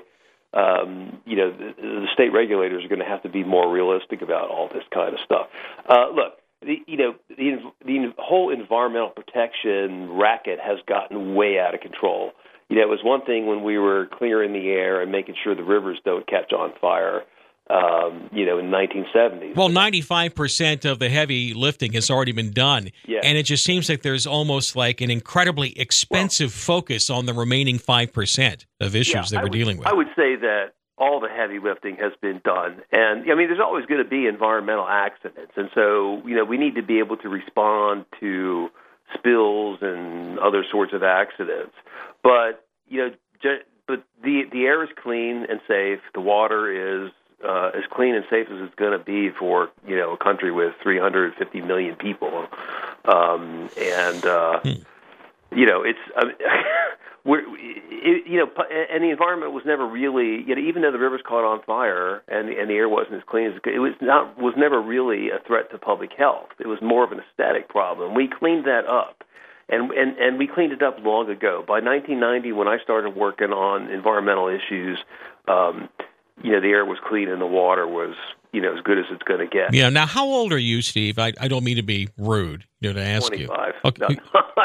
um, you know, the, the state regulators are going to have to be more realistic about all this kind of stuff. Uh, look, the, you know, the, the whole environmental protection racket has gotten way out of control. You know, it was one thing when we were clearing the air and making sure the rivers don't catch on fire. Um, you know, in the nineteen seventies. Well, ninety-five percent of the heavy lifting has already been done. Yeah. And it just seems like there's almost like an incredibly expensive well, focus on the remaining five percent of issues yeah, that I we're would, dealing with. I would say that all the heavy lifting has been done. And, I mean, there's always going to be environmental accidents. And so, you know, we need to be able to respond to spills and other sorts of accidents. But, you know, ju- but the the air is clean and safe. The water is Uh, as clean and safe as it's going to be for, you know, a country with three hundred fifty million people. Um, and, uh, hmm. you know, it's, I mean, we're, it, you know, and the environment was never really, you know, even though the rivers caught on fire and, and the air wasn't as clean as it was not, was never really a threat to public health. It was more of an aesthetic problem. We cleaned that up. And, and and we cleaned it up long ago. By nineteen ninety, when I started working on environmental issues, um, you know, the air was clean and the water was, you know, as good as it's going to get. Yeah. Now, how old are you, Steve? I, I don't mean to be rude, you know, to ask twenty-five. you. Okay.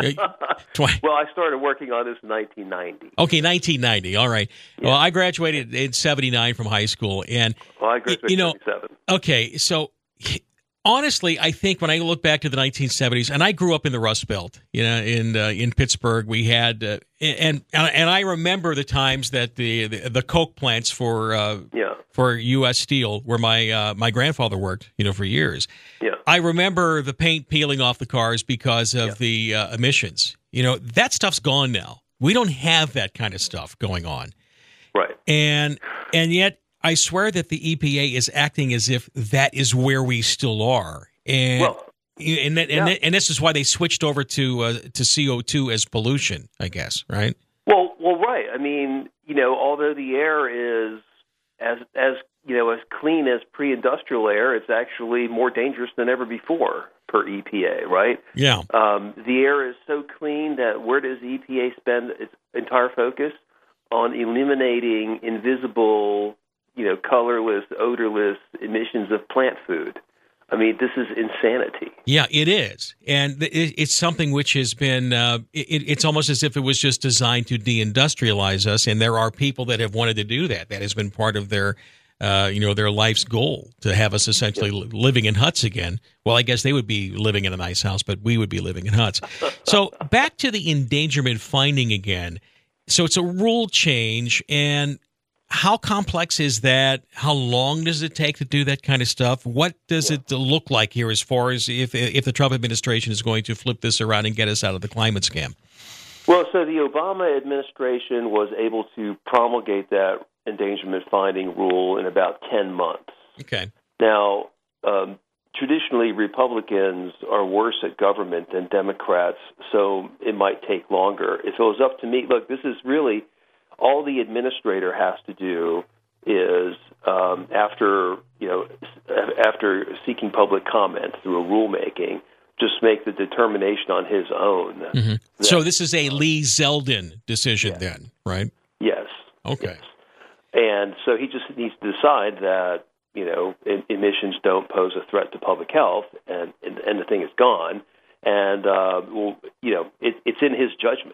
No. Well, I started working on this in nineteen ninety. Okay, nineteen ninety. All right. Yeah. Well, I graduated in seventy-nine from high school. And, well, I graduated you know, in seventy-seven. Okay, so honestly, I think when I look back to the nineteen seventies, and I grew up in the Rust Belt, you know, in uh, in Pittsburgh, we had, uh, and and I remember the times that the the, the coke plants for uh, yeah. for U S Steel, where my uh, my grandfather worked, you know, for years. Yeah. I remember the paint peeling off the cars because of yeah. the uh, emissions. You know, that stuff's gone now. We don't have that kind of stuff going on. Right. And and yet, I swear that the E P A is acting as if that is where we still are, and well, and that, yeah. and, and this is why they switched over to uh, to C O two as pollution, I guess, right? Well, well, right. I mean, you know, although the air is as as you know as clean as pre-industrial air, it's actually more dangerous than ever before per E P A, right? Yeah. Um, the air is so clean that where does E P A spend its entire focus? On eliminating invisible, you know, colorless, odorless emissions of plant food. I mean, this is insanity. Yeah, it is. And it, it's something which has been, uh, it, it's almost as if it was just designed to deindustrialize us. And there are people that have wanted to do that. That has been part of their, uh, you know, their life's goal, to have us essentially yeah. living in huts again. Well, I guess they would be living in a nice house, but we would be living in huts. So back to the endangerment finding again. So it's a rule change, and how complex is that? How long does it take to do that kind of stuff? What does yeah. it look like here as far as if if the Trump administration is going to flip this around and get us out of the climate scam? Well, so the Obama administration was able to promulgate that endangerment finding rule in about ten months. Okay. Now, um, traditionally, Republicans are worse at government than Democrats, so it might take longer. If it was up to me, look, this is really all the administrator has to do is um, after you know after seeking public comment through a rulemaking, just make the determination on his own. Mm-hmm. That, so this is a Lee Zeldin decision, yes. then, right? Yes. Okay. Yes. And so he just needs to decide that, you know, emissions don't pose a threat to public health, and and, and the thing is gone. And uh, well, you know, it, it's in his judgment.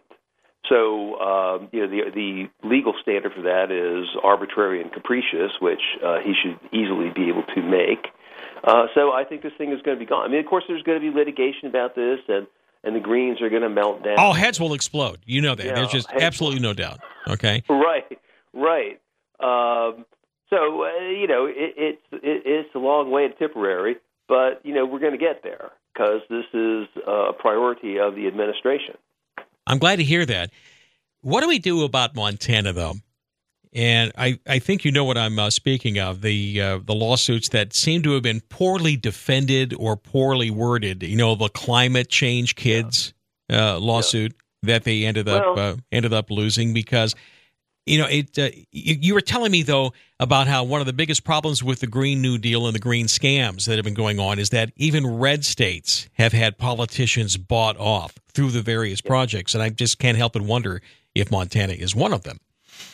So um, you know, the the legal standard for that is arbitrary and capricious, which uh, he should easily be able to make. Uh, so I think this thing is going to be gone. I mean, of course, there's going to be litigation about this, and, and the Greens are going to melt down. All heads will explode. You know that. Yeah, There's just absolutely no doubt. Okay. Right. Right. Um, so uh, you know, it, it's it, it's a long way to Tipperary, but you know, we're going to get there because this is a priority of the administration. I'm glad to hear that. What do we do about Montana, though? And I, I think you know what I'm uh, speaking of, the uh, the lawsuits that seem to have been poorly defended or poorly worded. You know, the climate change kids uh, lawsuit yeah. that they ended up well, uh, ended up losing because, you know, it. Uh, you, you were telling me, though, about how one of the biggest problems with the Green New Deal and the green scams that have been going on is that even red states have had politicians bought off through the various yeah. projects. And I just can't help but wonder if Montana is one of them.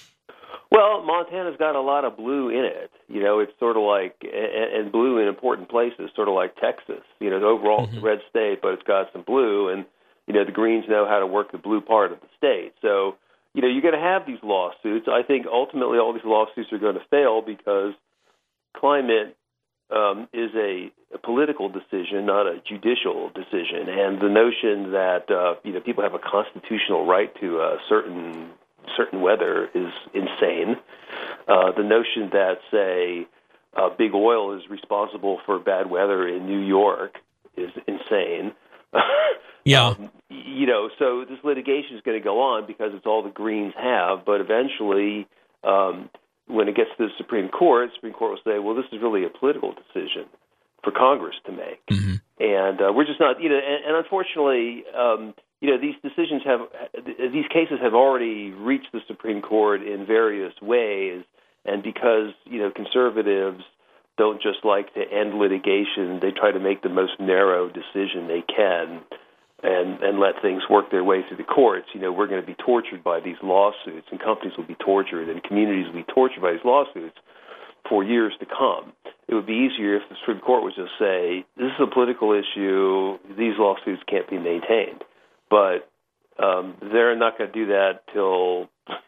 Well, Montana's got a lot of blue in it. You know, it's sort of like, and blue in important places, sort of like Texas. You know, overall mm-hmm. it's a red state, but it's got some blue, and, you know, the Greens know how to work the blue part of the state. So, you know, you're going to have these lawsuits. I think ultimately all these lawsuits are going to fail because climate um, is a, a political decision, not a judicial decision. And the notion that, uh, you know, people have a constitutional right to a certain certain weather is insane. Uh, the notion that, say, uh, big oil is responsible for bad weather in New York is insane. Yeah. Um, you know, so this litigation is going to go on because it's all the Greens have, but eventually, um, when it gets to the Supreme Court, the Supreme Court will say, well, this is really a political decision for Congress to make. Mm-hmm. And uh, we're just not, you know, and, and unfortunately, um, you know, these decisions have, these cases have already reached the Supreme Court in various ways, and because, you know, conservatives don't just like to end litigation, they try to make the most narrow decision they can and, and let things work their way through the courts. You know, we're going to be tortured by these lawsuits, and companies will be tortured, and communities will be tortured by these lawsuits for years to come. It would be easier if the Supreme Court would just say, this is a political issue, these lawsuits can't be maintained. But um, they're not going to do that till,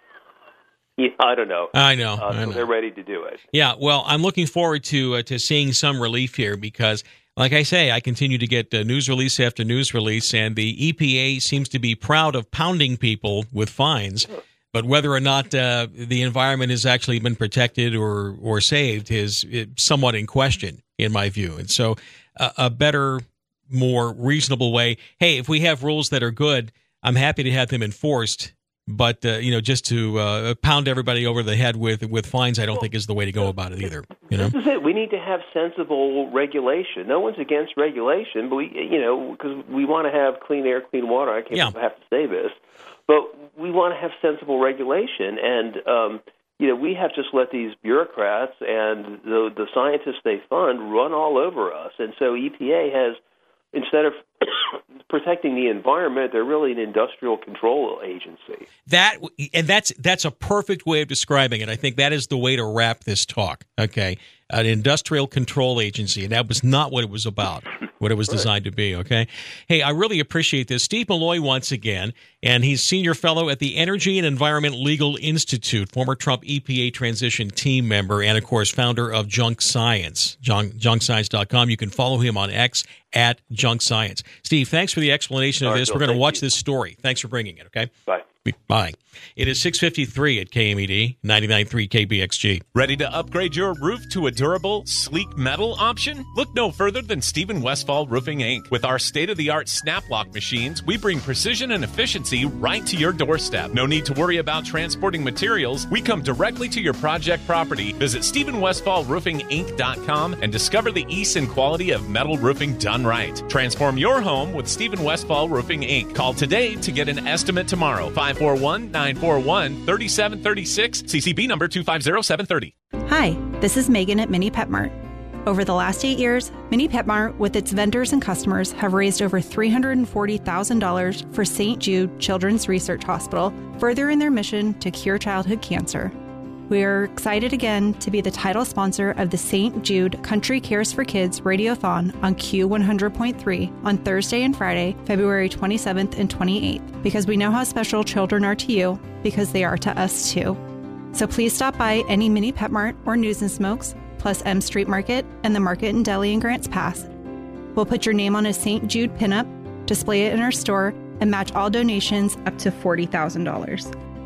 yeah, I don't know. I know. Uh, I know. They're ready to do it. Yeah, well, I'm looking forward to uh, to seeing some relief here because, like I say, I continue to get uh, news release after news release, and the E P A seems to be proud of pounding people with fines. But whether or not uh, the environment has actually been protected or, or saved is somewhat in question, in my view. And so uh, a better, more reasonable way, hey, if we have rules that are good, I'm happy to have them enforced. But, uh, you know, just to uh, pound everybody over the head with with fines, I don't think is the way to go about it either. You know? This is it. We need to have sensible regulation. No one's against regulation, but we, you know, because we want to have clean air, clean water. I can't yeah. have to say this. But we want to have sensible regulation, and um, you know, we have just let these bureaucrats and the the scientists they fund run all over us. And so E P A has, instead of protecting the environment, they're really an industrial control agency. That and that's that's a perfect way of describing it. I think that is the way to wrap this talk. Okay, an industrial control agency, and that was not what it was about. What it was designed to be, okay? Hey, I really appreciate this. Steve Milloy once again, and he's senior fellow at the Energy and Environment Legal Institute, former Trump E P A transition team member, and, of course, founder of Junk Science, junk, junk science dot com. You can follow him on X at Junk Science. Steve, thanks for the explanation of All this. right, We're going to watch you. this story. Thanks for bringing it, okay? Bye. Bye. It is six fifty-three at K M E D, ninety-nine point three K B X G. Ready to upgrade your roof to a durable, sleek metal option? Look no further than Stephen Westfall Roofing, Incorporated. With our state-of-the-art snap lock machines, we bring precision and efficiency right to your doorstep. No need to worry about transporting materials. We come directly to your project property. Visit Stephen Westfall Roofing Inc dot com and discover the ease and quality of metal roofing done right. Transform your home with Stephen Westfall Roofing Incorporated. Call today to get an estimate tomorrow. five four one, nine four one, three seven three six. C C B number two five zero seven three zero. Hi, this is Megan at Mini Pet Mart. Over the last eight years, Mini Pet Mart, with its vendors and customers, have raised over three hundred forty thousand dollars for Saint Jude Children's Research Hospital, furthering their mission to cure childhood cancer. We are excited again to be the title sponsor of the Saint Jude Country Cares for Kids Radiothon on Q one hundred point three on Thursday and Friday, February twenty-seventh and twenty-eighth, because we know how special children are to you, because they are to us too. So please stop by any Mini Pet Mart or News and Smokes, plus M Street Market and the Market and Deli in Grants Pass. We'll put your name on a Saint Jude pinup, display it in our store, and match all donations up to forty thousand dollars.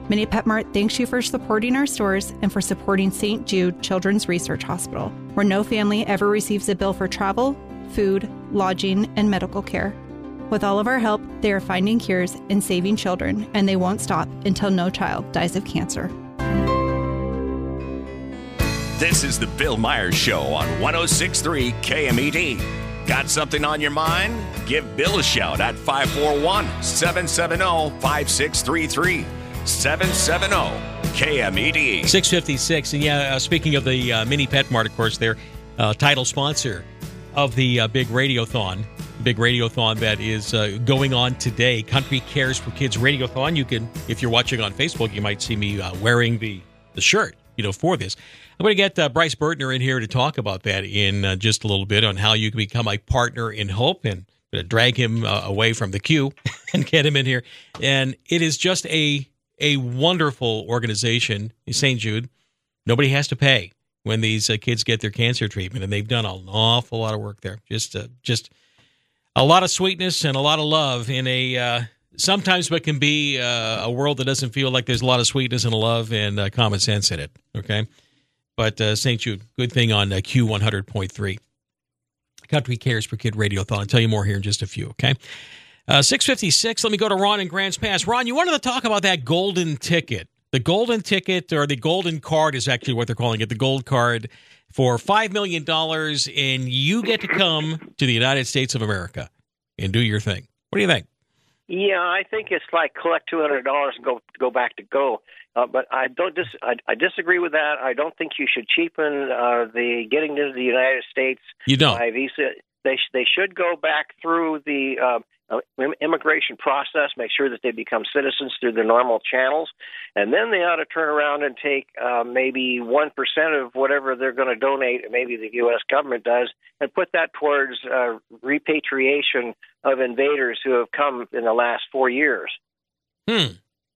Mini Pet Mart thanks you for supporting our stores and for supporting Saint Jude Children's Research Hospital, where no family ever receives a bill for travel, food, lodging, and medical care. With all of our help, they are finding cures and saving children, and they won't stop until no child dies of cancer. This is the Bill Myers Show on one oh six point three K M E D. Got something on your mind? Give Bill a shout at five four one, seven seven zero, five six three three. seven seven zero K M E D. six fifty-six. And yeah, uh, speaking of the uh, Mini Pet Mart, of course, they're uh, title sponsor of the uh, big Radiothon. Big Radiothon that is uh, going on today. Country Cares for Kids Radiothon. You can, if you're watching on Facebook, you might see me uh, wearing the, the shirt, you know, for this. I'm going to get uh, Bryce Bertner in here to talk about that in uh, just a little bit on how you can become a partner in hope, and I'm going to drag him uh, away from the queue and get him in here. And it is just a a wonderful organization, Saint Jude. Nobody has to pay when these uh, kids get their cancer treatment, and they've done an awful lot of work there. Just, uh, just a lot of sweetness and a lot of love in a uh, sometimes what can be uh, a world that doesn't feel like there's a lot of sweetness and love and uh, common sense in it. Okay, but uh, Saint Jude, good thing on uh, Q one hundred point three. Country Cares for Kid Radiothon. I'll tell you more here in just a few. Okay. Uh, six fifty-six, let me go to Ron in Grants Pass. Ron, you wanted to talk about that golden ticket. The golden ticket, or the golden card is actually what they're calling it, the gold card for five million dollars, and you get to come to the United States of America and do your thing. What do you think? Yeah, I think it's like collect two hundred dollars and go go back to go. Uh, but I don't dis- I, I disagree with that. I don't think you should cheapen uh, the getting into the United States you don't. by visa. They, sh- they should go back through the uh, Uh, immigration process, make sure that they become citizens through the normal channels, and then they ought to turn around and take uh, maybe one percent of whatever they're going to donate, maybe the U S government does, and put that towards uh, repatriation of invaders who have come in the last four years. Hmm.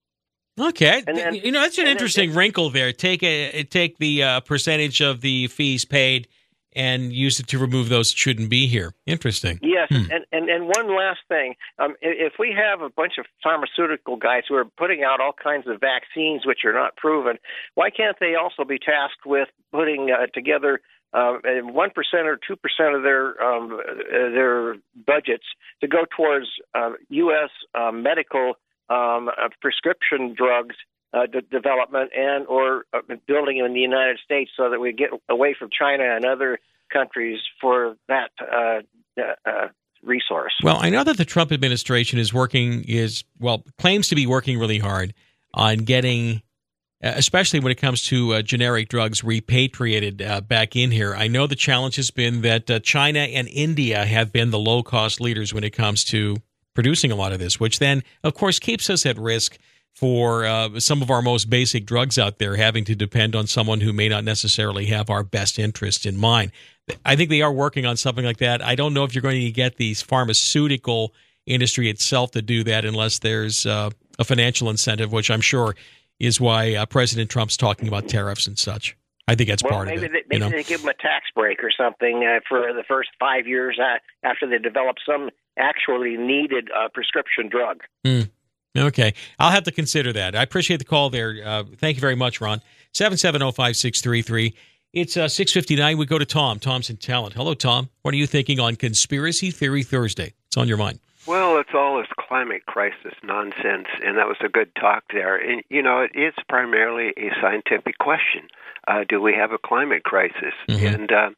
Okay. And then, you know, that's an interesting then, wrinkle there. Take a take the uh, percentage of the fees paid and use it to remove those that shouldn't be here. Interesting. Yes, hmm. and, and, and one last thing. Um, if we have a bunch of pharmaceutical guys who are putting out all kinds of vaccines which are not proven, why can't they also be tasked with putting uh, together uh, one percent or two percent of their um, uh, their budgets to go towards uh, U S uh, medical um, uh, prescription drugs Uh, d- development and or uh, building in the United States, so that we get away from China and other countries for that uh, uh, resource. Well, I know that the Trump administration is working is well claims to be working really hard on getting, uh, especially when it comes to uh, generic drugs, repatriated uh, back in here. I know the challenge has been that uh, China and India have been the low cost leaders when it comes to producing a lot of this, which then, of course, keeps us at risk for uh, some of our most basic drugs out there having to depend on someone who may not necessarily have our best interest in mind. I think they are working on something like that. I don't know if you're going to get the pharmaceutical industry itself to do that unless there's uh, a financial incentive, which I'm sure is why uh, President Trump's talking about tariffs and such. I think that's well, part maybe of it. They, maybe you know? they give them a tax break or something uh, for the first five years uh, after they develop some actually needed uh, prescription drug. Hmm. Okay. I'll have to consider that. I appreciate the call there. Uh, thank you very much, Ron. seven seven zero, five six three three. It's uh, six fifty-nine. We go to Tom. Tom's in Talent. Hello, Tom. What are you thinking on Conspiracy Theory Thursday? It's on your mind. Well, it's all this climate crisis nonsense, and that was a good talk there. And, you know, it is primarily a scientific question. Uh, do we have a climate crisis? Mm-hmm. And uh,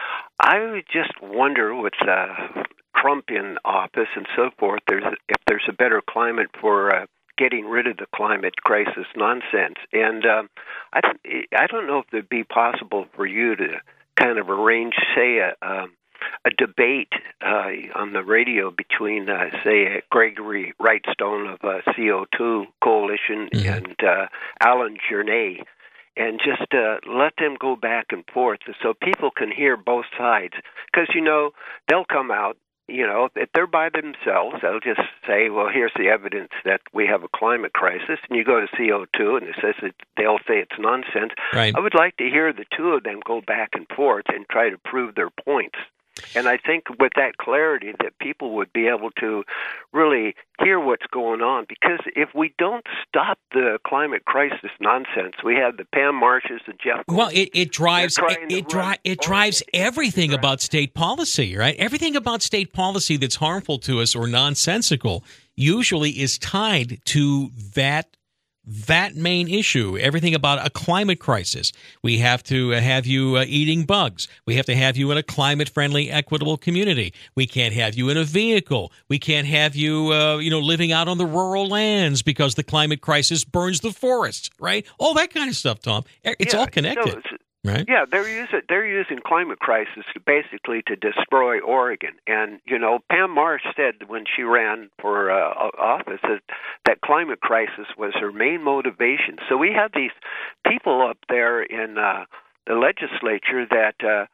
I just wonder with uh, Trump in office and so forth, there's if there's a better climate for uh, getting rid of the climate crisis nonsense. And uh, I, I don't know if it'd be possible for you to kind of arrange, say, a, um, a debate uh, on the radio between, uh, say, Gregory Wrightstone of uh, C O two Coalition mm-hmm. and uh, Alan Journay, and just uh, let them go back and forth so people can hear both sides. Because, you know, they'll come out, you know, if they're by themselves, they'll just say, well, here's the evidence that we have a climate crisis. And you go to C O two and it says that they'll say it's nonsense. Right. I would like to hear the two of them go back and forth and try to prove their points. And I think with that clarity that people would be able to really hear what's going on. Because if we don't stop the climate crisis nonsense, we have the Pam Marshes, the Jeff Gold, Well, it, it drives it, it, dri- it drives everything about state policy, right? Everything about state policy that's harmful to us or nonsensical usually is tied to that that main issue. Everything about a climate crisis. We have to have you uh, eating bugs. We have to have you in a climate-friendly, equitable community. We can't have you in a vehicle. We can't have you, uh, you know, living out on the rural lands because the climate crisis burns the forests, right? All that kind of stuff, Tom. It's yeah, all connected. So it's, Right? Yeah, they're using they're using climate crisis to basically to destroy Oregon. And you know, Pam Marsh said when she ran for uh, office that that climate crisis was her main motivation. So we have these people up there in uh, the legislature that uh,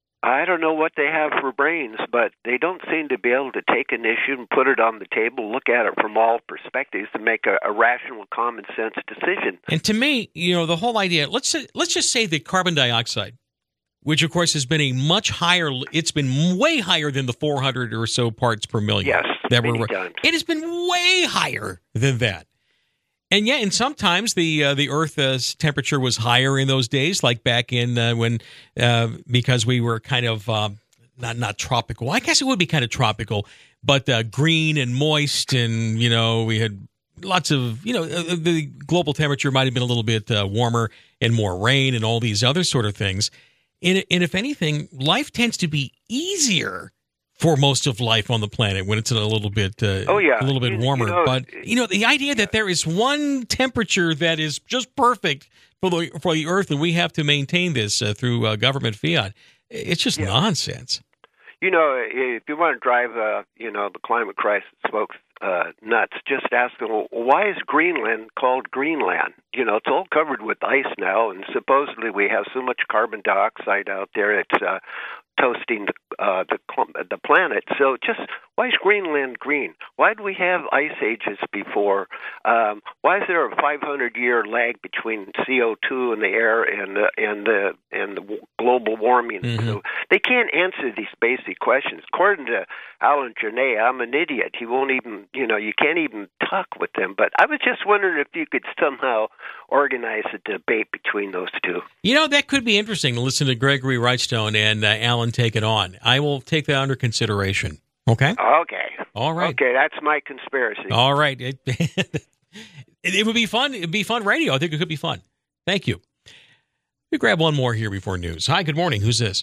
I don't know what they have for brains, but they don't seem to be able to take an issue and put it on the table, look at it from all perspectives, to make a, a rational, common sense decision. And to me, you know, the whole idea, let's say, let's just say that carbon dioxide, which of course has been a much higher, it's been way higher than the four hundred or so parts per million. Yes, that many were, times. It has been way higher than that. And yeah, and sometimes the uh, the Earth's temperature was higher in those days, like back in uh, when uh, because we were kind of uh, not not tropical. I guess it would be kind of tropical, but uh, green and moist, and you know we had lots of you know uh, the global temperature might have been a little bit uh, warmer and more rain and all these other sort of things. And, and if anything, life tends to be easier for most of life on the planet when it's a little bit uh, oh, yeah. a little bit you, warmer. You know, but you know, the idea that there is one temperature that is just perfect for the for the Earth, and we have to maintain this uh, through uh, government fiat, it's just yeah. nonsense. You know, if you want to drive, uh, you know, the climate crisis folks uh, nuts, just ask them, well, why is Greenland called Greenland? You know, it's all covered with ice now, and supposedly we have so much carbon dioxide out there, it's uh, toasting the, uh, the the planet. So just, why is Greenland green? Why do we have ice ages before? Um, why is there a five hundred year lag between C O two in the air and uh, and the and the global warming? Mm-hmm. So they can't answer these basic questions. According to Alan Jernet, I'm an idiot. He won't even, you know, you can't even talk with them. But I was just wondering if you could somehow organize a debate between those two. You know, that could be interesting to listen to Gregory Wrightstone and uh, Alan take it on. I will take that under consideration. Okay? Okay. All right. Okay, that's my conspiracy. All right. It, it, it would be fun. It would be fun radio. I think it could be fun. Thank you. We grab one more here before news. Hi, good morning. Who's this?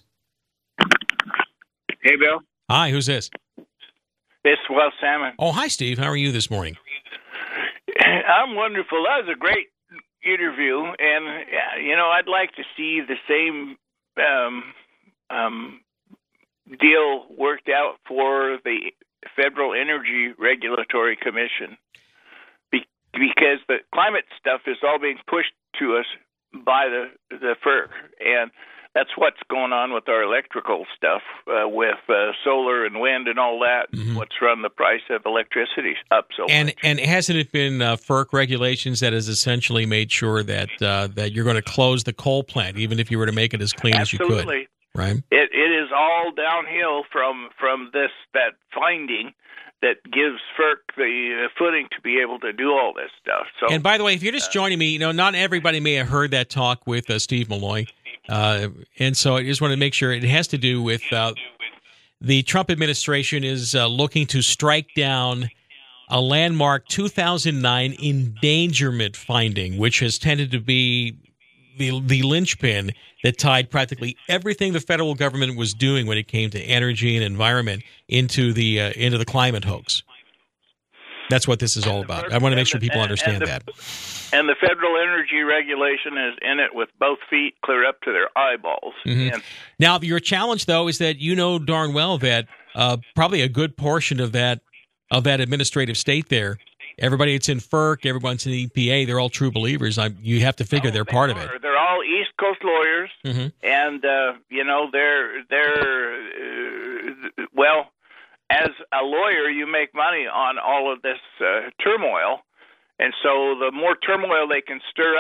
Hey, Bill. Hi, who's this? It's Wes Salmon. Oh, hi, Steve. How are you this morning? I'm wonderful. That was a great interview, and you know, I'd like to see the same um, um, deal worked out for the Federal Energy Regulatory Commission, Be- because the climate stuff is all being pushed to us by the the F E R C, and that's what's going on with our electrical stuff, uh, with uh, solar and wind and all that. Mm-hmm. What's run the price of electricity up so and, much. And hasn't it been uh, F E R C regulations that has essentially made sure that uh, that you're going to close the coal plant, even if you were to make it as clean Absolutely. as you could? Right. It it is all downhill from from this that finding that gives F E R C the footing to be able to do all this stuff. So, and by the way, if you're just uh, joining me, you know, not everybody may have heard that talk with uh, Steve Malloy. Uh, and so I just want to make sure it has to do with uh, the Trump administration is uh, looking to strike down a landmark two thousand nine endangerment finding, which has tended to be the, the linchpin that tied practically everything the federal government was doing when it came to energy and environment into the uh, into the climate hoax. That's what this is all about. I want to make sure people understand and the, that. And the Federal Energy Regulation is in it with both feet clear up to their eyeballs. Mm-hmm. And now, your challenge, though, is that you know darn well that uh, probably a good portion of that of that administrative state there, everybody that's in F E R C, everyone's in the E P A, they're all true believers. I, you have to figure oh, they're they part are. of it. They're all East Coast lawyers, mm-hmm. and uh, you know they're they're uh, well. As a lawyer, you make money on all of this uh, turmoil, and so the more turmoil they can stir up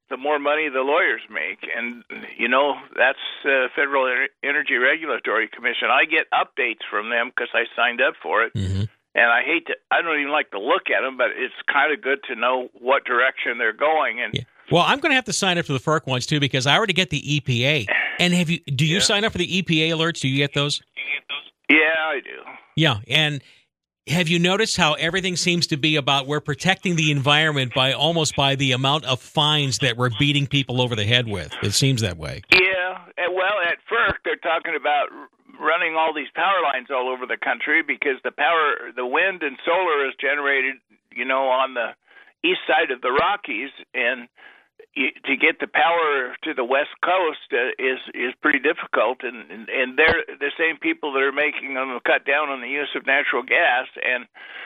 the more money the lawyers make. And, you know, that's uh, Federal Energy Regulatory Commission. I get updates from them because I signed up for it. Mm-hmm. And I hate to, I don't even like to look at them, but it's kind of good to know what direction they're going. And yeah. Well, I'm going to have to sign up for the FERC ones, too, because I already get the E P A. And have you? Do you yeah. sign up for the E P A alerts? Do you get those? Yeah, I do. Yeah, and have you noticed how everything seems to be about we're protecting the environment by almost by the amount of fines that we're beating people over the head with? It seems that way. Yeah, well, at FERC, they're talking about running all these power lines all over the country because the power, the wind and solar is generated, you know, on the east side of the Rockies, and to get the power to the West Coast uh, is is pretty difficult, and, and and they're the same people that are making them cut down on the use of natural gas, and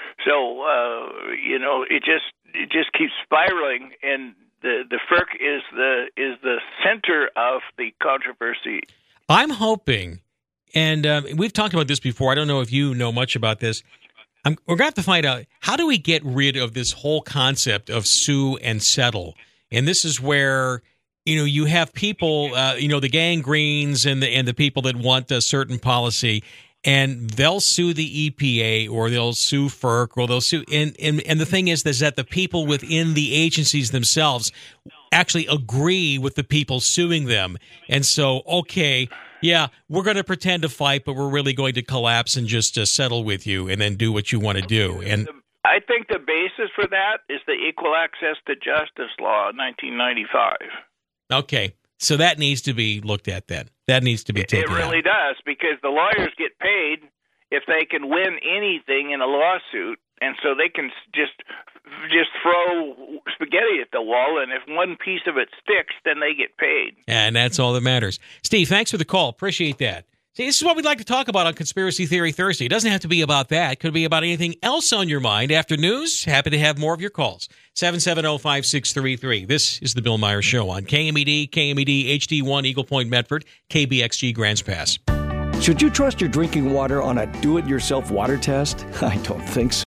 so uh, you know it just it just keeps spiraling, and the the FERC is the is the center of the controversy. I'm hoping, and um, we've talked about this before. I don't know if you know much about this. I'm, we're going to have to find out, how do we get rid of this whole concept of sue and settle? And this is where, you know, you have people, uh, you know, the gangreens and the and the people that want a certain policy, and they'll sue the E P A or they'll sue FERC or they'll sue. And, and, and the thing is, is that the people within the agencies themselves actually agree with the people suing them. And so, okay, yeah, we're going to pretend to fight, but we're really going to collapse and just uh, settle with you and then do what you want to do. And I think the basis for that is the Equal Access to Justice Law of nineteen ninety-five. Okay, so that needs to be looked at then. That needs to be taken It really out. does, because the lawyers get paid if they can win anything in a lawsuit, and so they can just just throw spaghetti at the wall, and if one piece of it sticks, then they get paid. And that's all that matters. Steve, thanks for the call. Appreciate that. See, this is what we'd like to talk about on Conspiracy Theory Thursday. It doesn't have to be about that. It could be about anything else on your mind. After news, happy to have more of your calls. seven seven zero, five six three three. This is the Bill Meyer Show on K M E D, K M E D, H D one, Eagle Point, Medford, K B X G, Grants Pass. Should you trust your drinking water on a do-it-yourself water test? I don't think so.